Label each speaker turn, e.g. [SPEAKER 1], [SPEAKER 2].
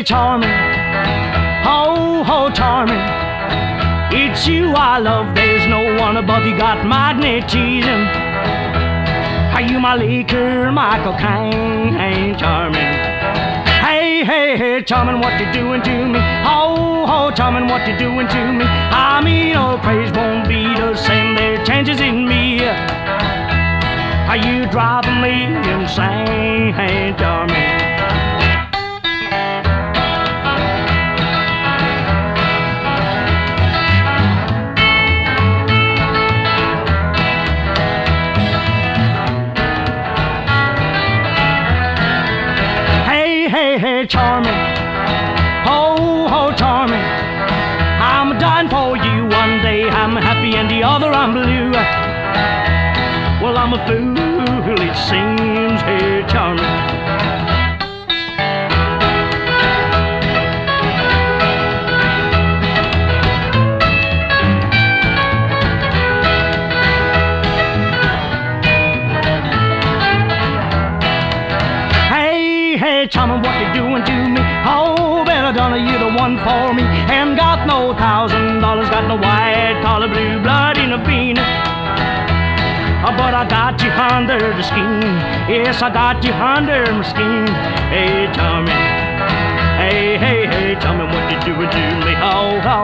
[SPEAKER 1] charming, oh, charming. It's you I love, there's no one above you, got magnetism. Are you my liquor, my cocaine, charming? Hey, charming, what you doing to me? Oh, charming, what you doing to me? I mean, oh, praise won't be the same, there are changes in me. Are you driving me insane, charming? Hey, charming, oh, charming. I'm dying for you, one day I'm happy and the other I'm blue. Well, I'm a fool, it seems, hey, charming. Hey, charming, what you doing to me? Oh, Belladonna, you're the one for me. Ain't got no $1,000, got no white collar, blue blood in a bean. But I got you under the skin. Yes, I got you under my skin. Hey, charming. Hey, charming, what you doing to me? Oh,